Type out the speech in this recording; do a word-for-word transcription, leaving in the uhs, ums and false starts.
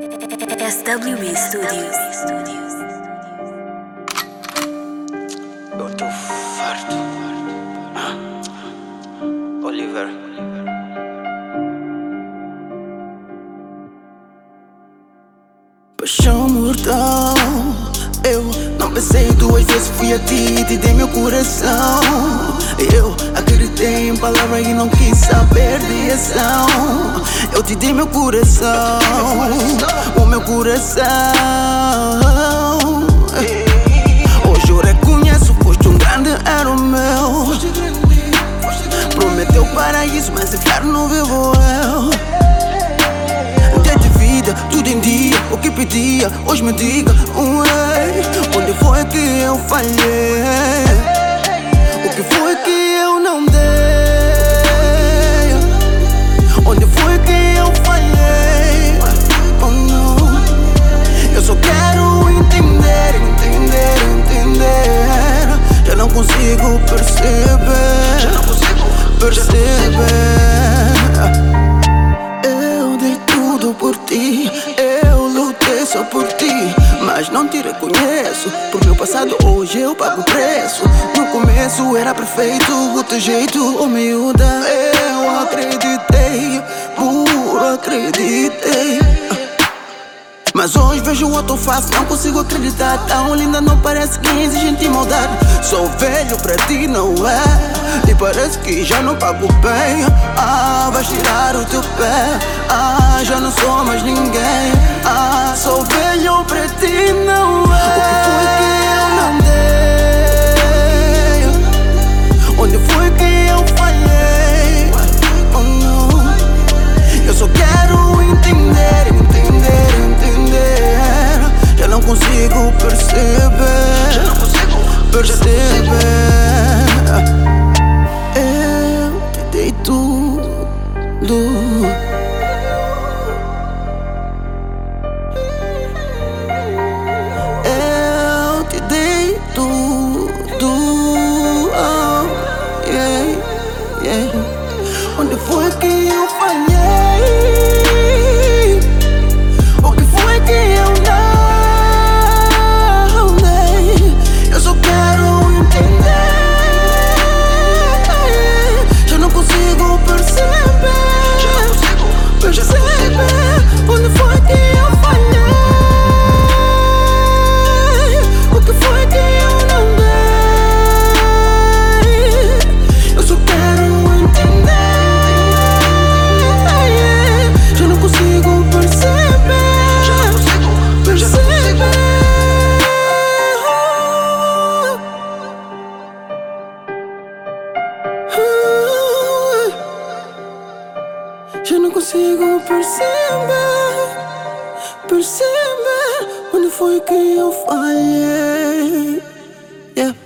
S W B Studios. Eu tô farto. Ah. Oliver. Paixão mortal. Eu não pensei duas vezes, fui a ti e te dei meu coração. Eu acreditei em palavras e não quis saber de ação. Eu te dei meu coração, o meu coração. Hoje eu reconheço, foste um grande, era o meu. Prometeu paraíso, mas inferno vivo eu. Tudo em dia, o que pedia, hoje me diga, ué, onde foi que eu falhei? O que foi que eu não dei? Onde foi que eu falhei? Oh não, eu só quero entender, entender, entender. Já não consigo perceber, já não consigo perceber. Por ti, eu lutei só por ti, mas não te reconheço. Por meu passado hoje eu pago o preço. No começo era perfeito o teu jeito, oh miúda. Eu acreditei, puro acreditei. Mas hoje vejo o outro face, não consigo acreditar. Tão linda, não parece que existe maldade. Sou velho pra ti, não é? E parece que já não pago bem. Ah, vais tirar o teu pé. Ah, já não sou mais ninguém. Ah, sou velho pra ti, não é? O que foi que eu não dei? Onde foi que eu falhei? Oh não, eu só quero entender, entender, entender. Já não consigo perceber, já não consigo perceber. Eu te dei tudo. Eu te dei tudo. Oh, yeah, yeah. Onde foi que eu falhei? O que foi que eu não dei? Eu só quero entender. Já não consigo perceber, já não consigo perceber. Onde foi que eu falhei? O que foi que eu não dei? Eu só quero entender. Já não consigo perceber, já não consigo perceber. Já não consigo perceber, perceber onde foi que eu falhei. Yeah.